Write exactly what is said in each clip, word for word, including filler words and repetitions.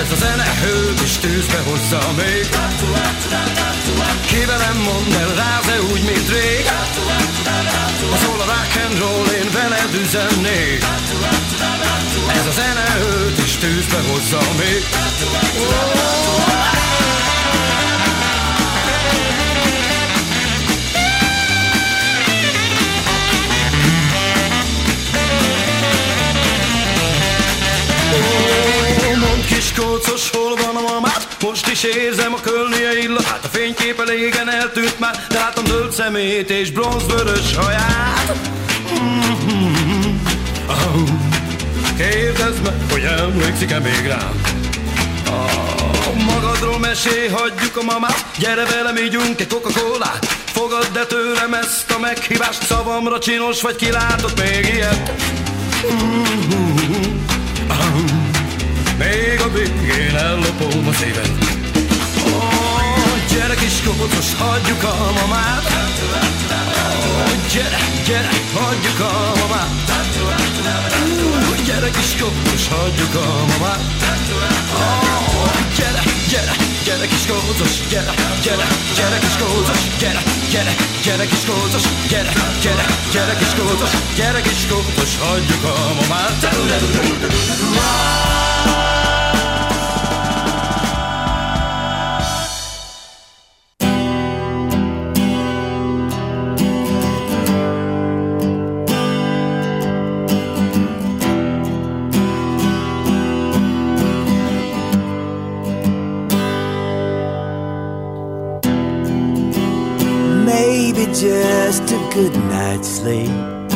Ez a zene hőt és tűzbe hozza még. Ki velem mondd el, ráz-e úgy, mint rég? Ha szól a rock and roll, én veled üzennék. Ez a zene hőt és tűzbe hozza még. Kiskócos, hol van a mamád? Most is érzem a kölnie illatát. A fénykép elégen eltűnt már, de látom zöld szemét és bronzvörös haját. Mm-hmm. Oh. Kérdezd meg, hogy emlékszik-e még rám? Oh. Magadról mesélj, hagyjuk a mamát. Gyere velem, ígyunk egy Coca-Colát. Fogadd el tőlem ezt a meghívást. Szavamra csinos vagy, ki látott még ilyet? Mm-hmm. Oh. Még a végén ellopom a szíved. Oh, gyere kis kócos, hagyjuk a mamát. Oh, gyere, gyere, hagyjuk a mamát. Uh, gyere kis kócos, hagyjuk a mamát. Oh, gyere, gyere, gyere kis kócos, gyere, gyere, gyere kis kócos, gyere, gyere, gyere kis kócos, gyere, gyere, gyere kis kócos, gyere kis kócos, hagyjuk a mamát. Just a good night's sleep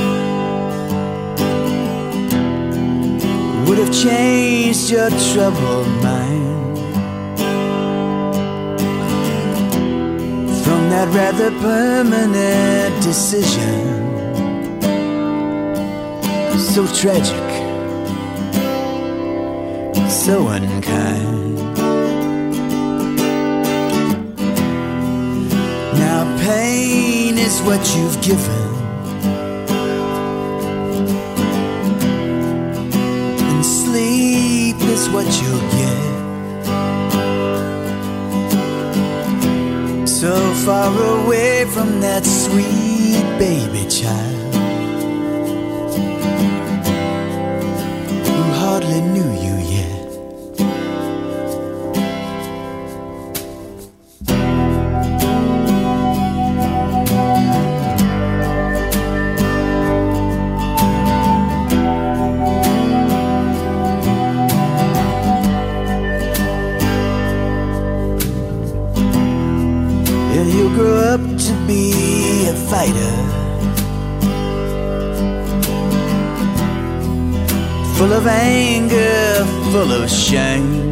would have changed your troubled mind from that rather permanent decision, so tragic, so unkind. Now pain is what you've given, and sleep is what you'll get. So far away from that sweet baby child who hardly knew you yet. Fighter, full of anger, full of shame,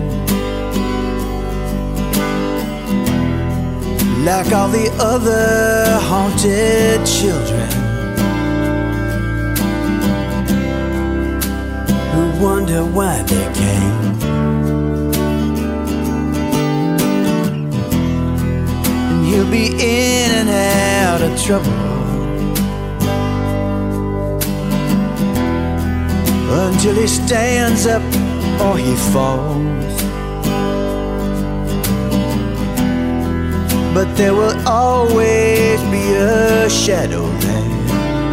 like all the other haunted children who wonder why they came. And he'll be in and out of trouble until he stands up or he falls. But there will always be a shadow there,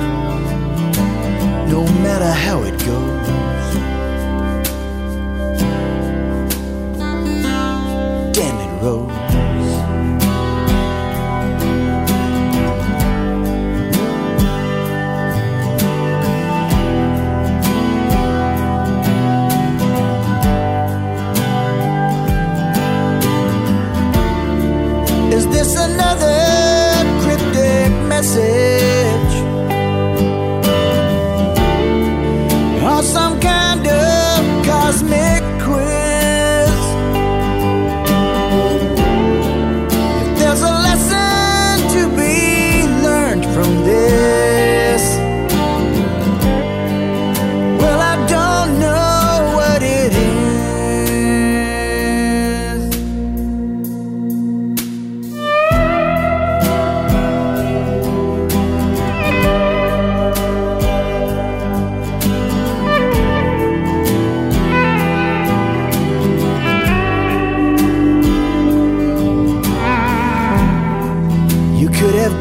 no matter how it goes. Damn it, Rose. Is this another cryptic message, or some kind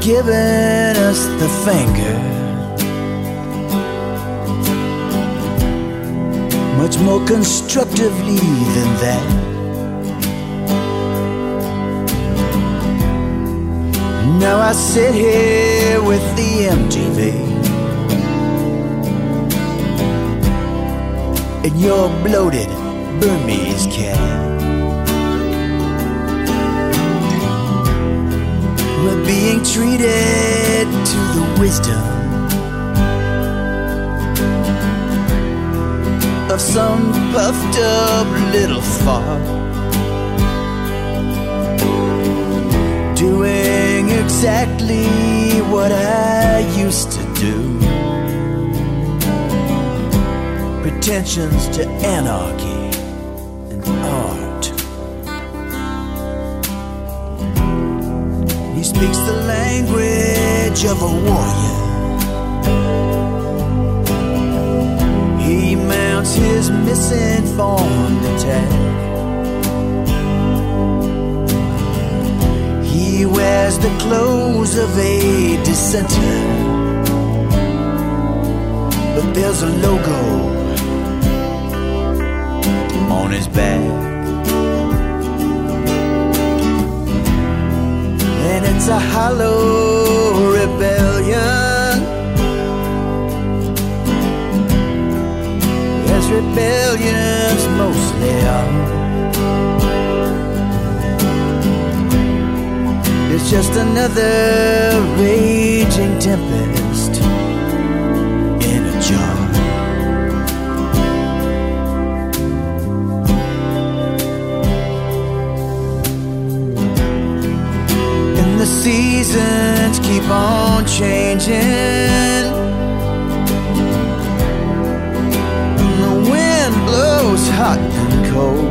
giving us the finger. Much more constructively than that. Now I sit here with the M T V and your bloated Burmese cat. We're being treated to the wisdom of some puffed up little fart, doing exactly what I used to do. Pretensions to anarchy and art. He speaks the language of a warrior. He mounts his misinformed attack. He wears the clothes of a dissenter, but there's a logo on his back, and it's a hollow rebellion, as rebellions mostly are. It's just another raging tempest in a jar. And the seasons keep on changing, and the wind blows hot and cold.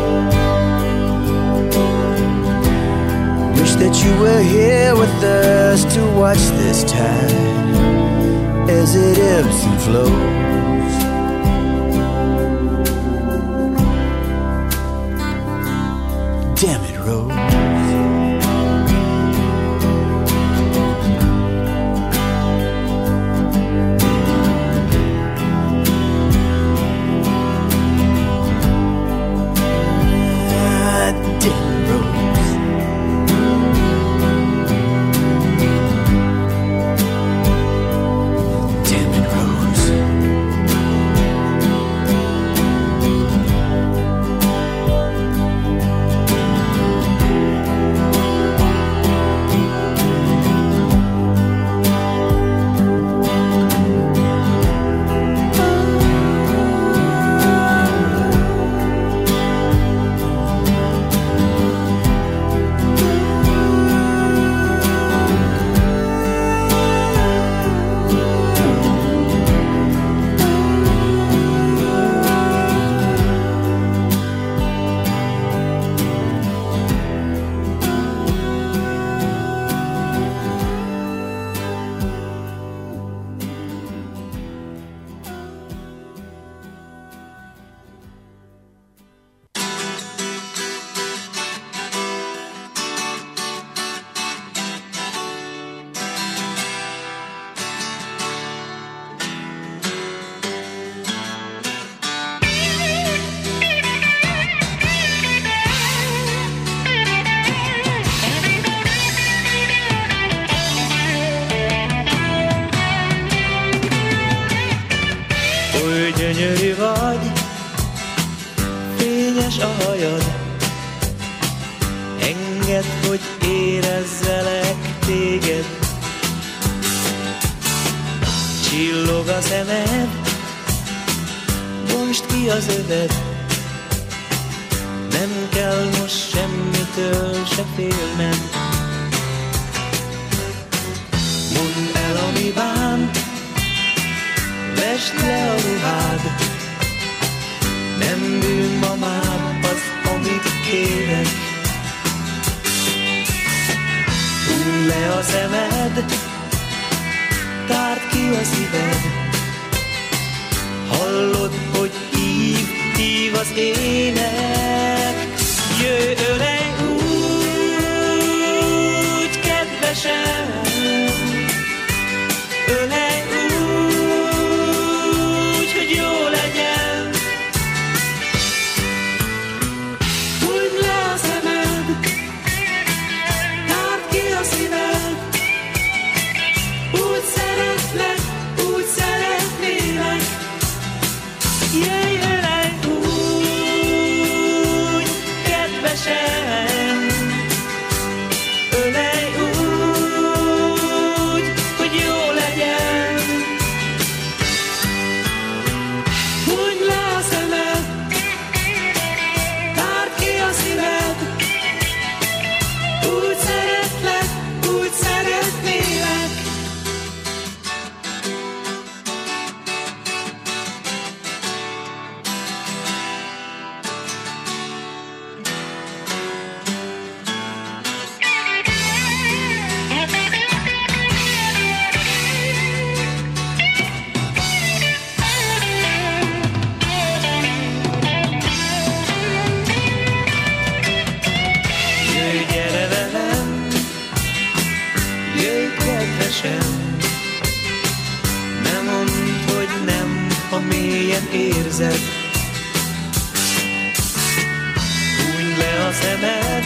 That you were here with us to watch this tide as it ebbs and flows. Damn it, Rose. Gyönyörű vagy, fényes a hajad, engedd, hogy érezzelek téged. Csillog a szemed, bontsd ki az öved, nem kell most semmitől se félned. Mondd el, ami bánt, vesd le a ruhád, nem bűn ma már az, amit kérek. Hundd le a szemed, tárd ki a szíved, hallod, hogy hív, hív az ének. Jöjj, ölej úgy, kedvesem, kedvesem, ölelj úgy, hogy jó legyen. Húgyd le a szemed, tárd ki a szíved, úgy szeretlek, úgy szeretnélek. Ne mondd, hogy nem, ha mélyen érzed. Húgyd le a szemed,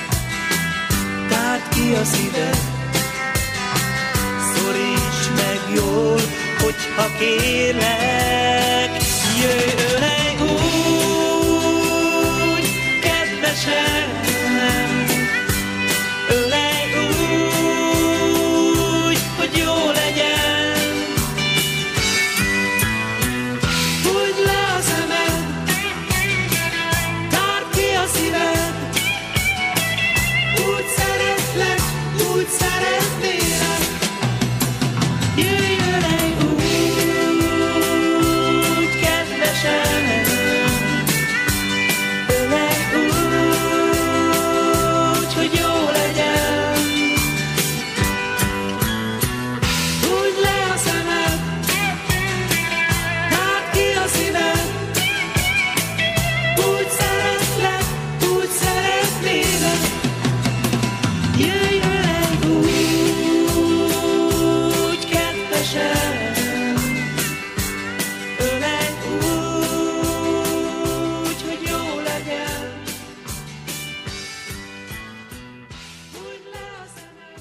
tárd ki a szíved, szoríts meg jól, hogyha kérlek. Jöjj, ölelj úgy, kedvesem, ölelj úgy, hogy jó legyen. Húgyd le a szemed, tárd ki a szíved, úgy szeretlek, úgy szeretnélek. Jöjj, ölelj úgy, kedvesem, ölelj úgy, hogy jó legyen. Húgyd le a szemed, tárd ki a szíved, úgy szeretlek, úgy szeretnélek. Jöjj, ölelj úgy, kedvesem, ölelj úgy, hogy jó legyen. Húgyd le a szemed.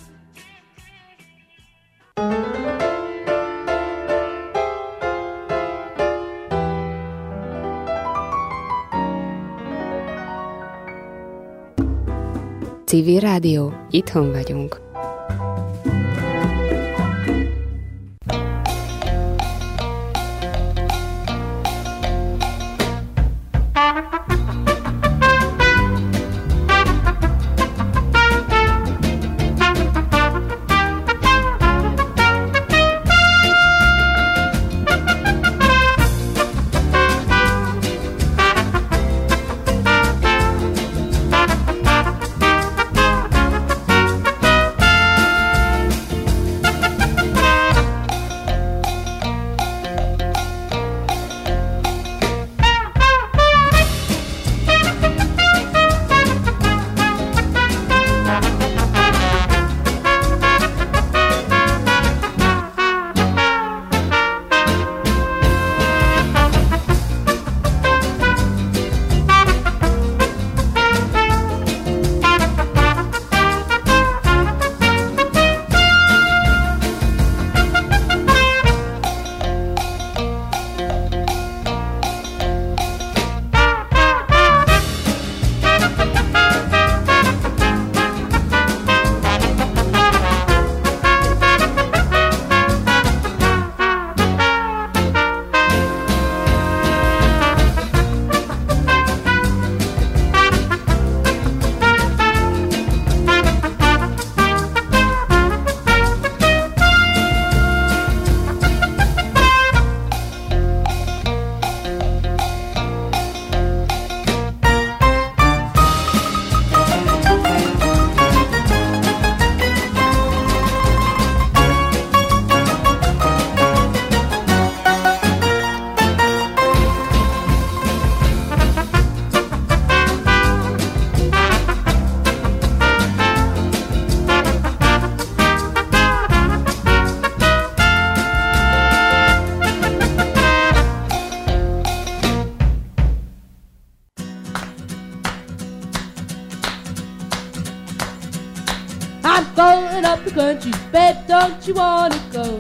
Civil Rádió, itthon vagyunk. I'm going up the country, babe, don't you wanna go?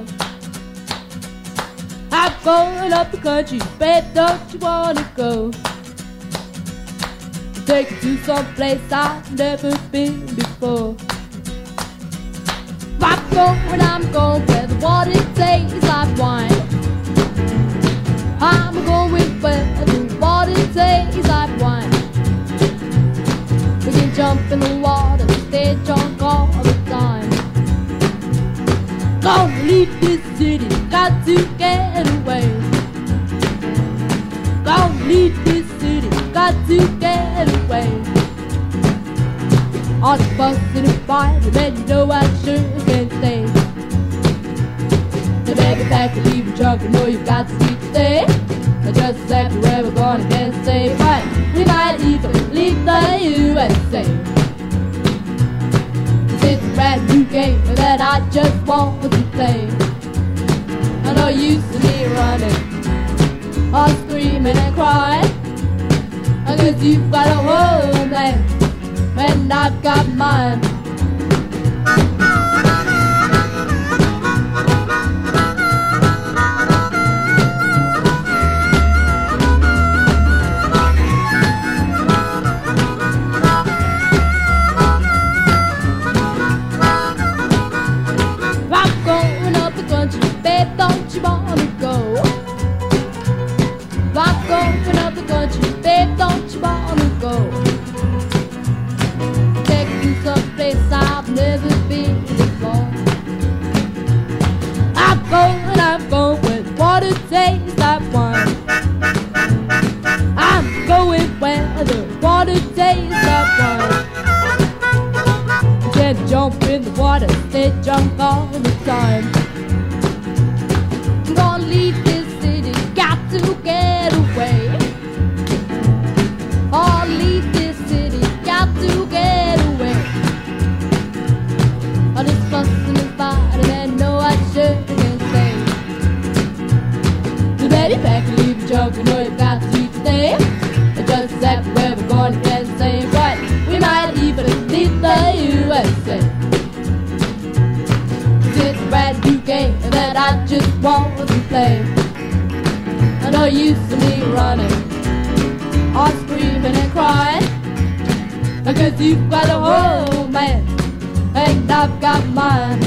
I'm going up the country, babe, don't you wanna go? take you to some place I've never been before. I'm going, I'm going where the water tastes like wine. I'm going where the water tastes like wine. We can jump in the water, stay drunk all the time. Gonna leave this city, got to get away. Gonna leave this city, got to get away. On the bus in a fight, and you know I sure can't stay. The baby pack and leave you drunk, you know you've got to sleep today. I just exactly where we're gonna get stay. But we might even leave the U S A. It's a brand new game that I just want to play. I know you used to be running, all screaming and crying. I guess you've got a homeland, and I've got mine. I'm going up the country, babe, don't you wanna go? I'm going up the country, babe, don't you wanna go? Take you someplace I've never been before. I'm going, I'm going where the water tastes like wine. I'm going where the water tastes like wine. You can't jump in the water, stay drunk all the time. I'm gonna leave this city, got to get away. Oh, leave this city, got to get away. All this fussing and fighting, and no, I sure can't stay. So baby, back and leave the joke, you know you've got to leave today. And just exactly where we're going, can't stay. But we might even leave the U S A. It's a brand new game that I just want to play. I know you used to me running, all screaming and crying. Because you've got a whole man, and I've got mine.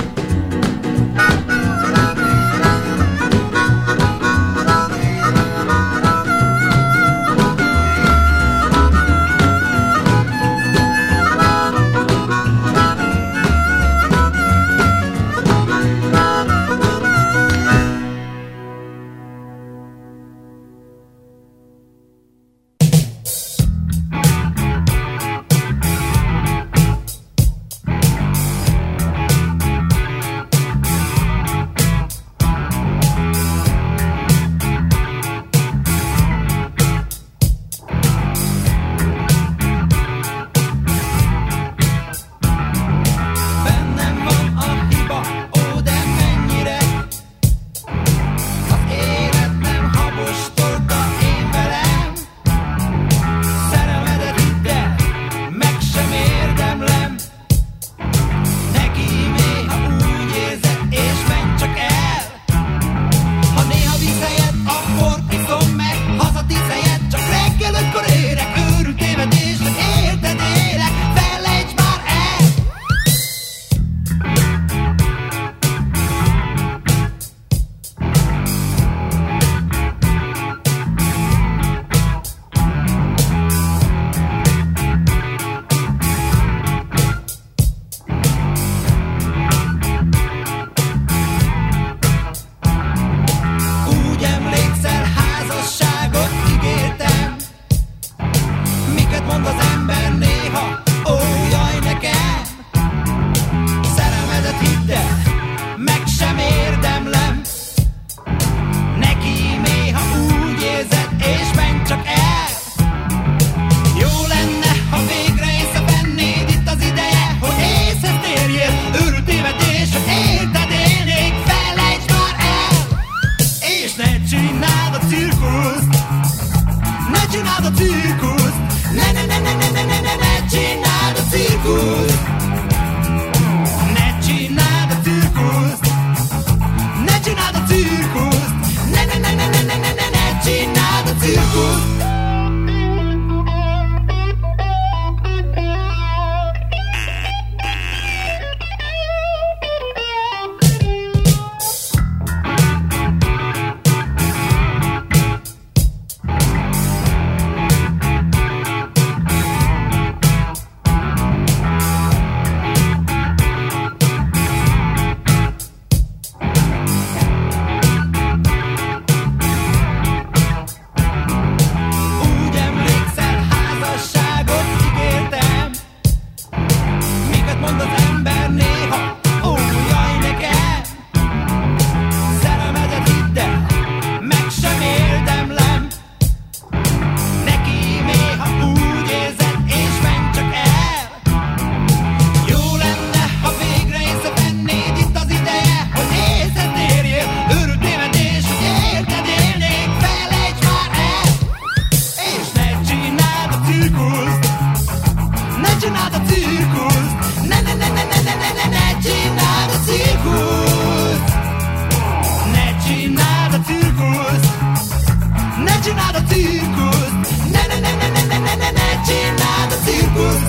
Necinado circus, ne ne ne ne ne ne ne ne necinado circus, necinado circus, necinado circus, ne ne ne ne ne ne ne ne necinado circus,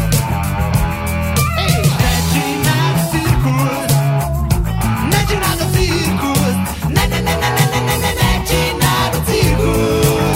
necinado circus, necinado circus, ne ne ne ne ne ne ne ne necinado circus.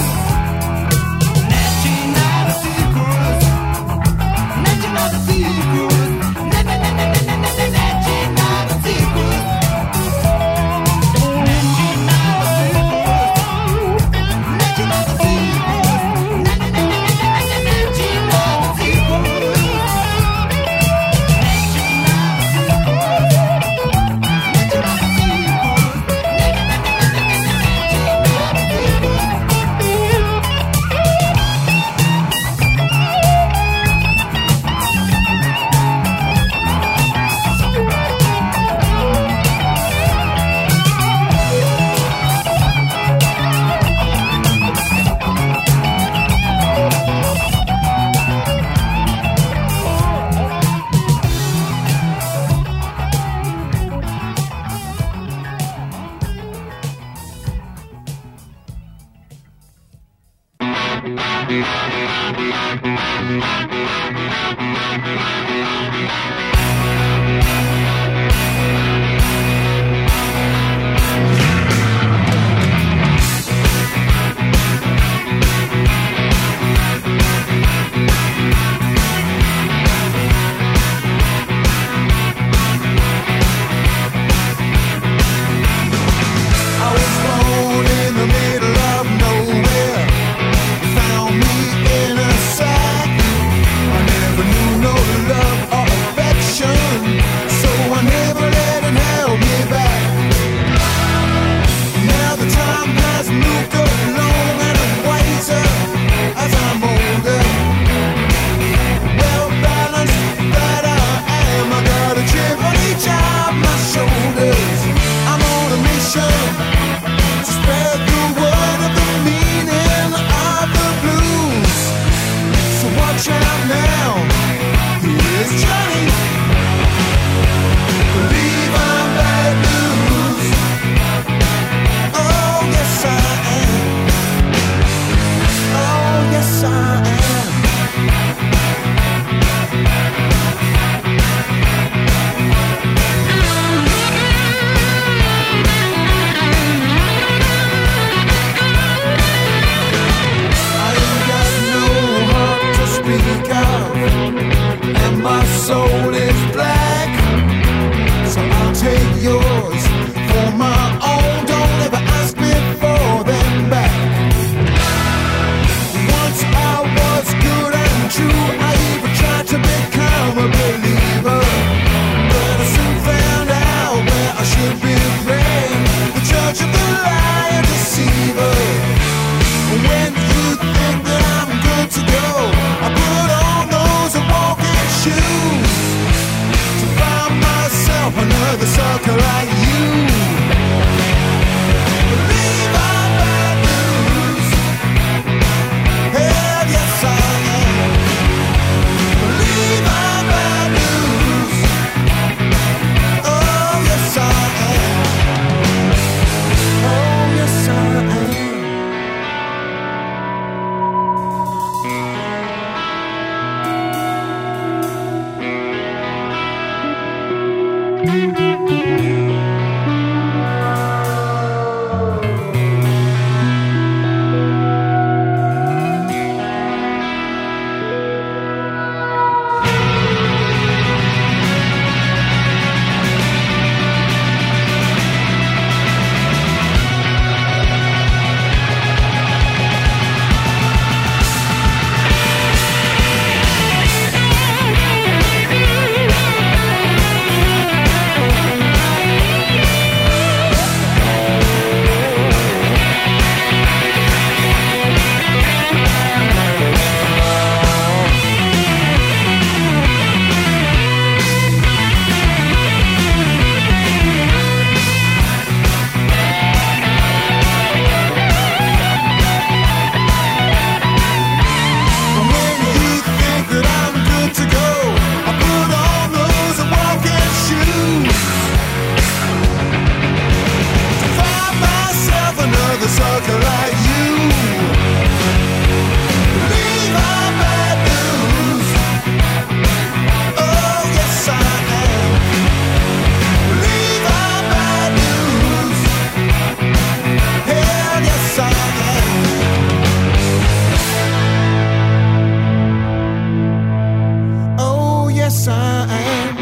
sign.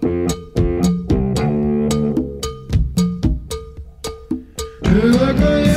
Look at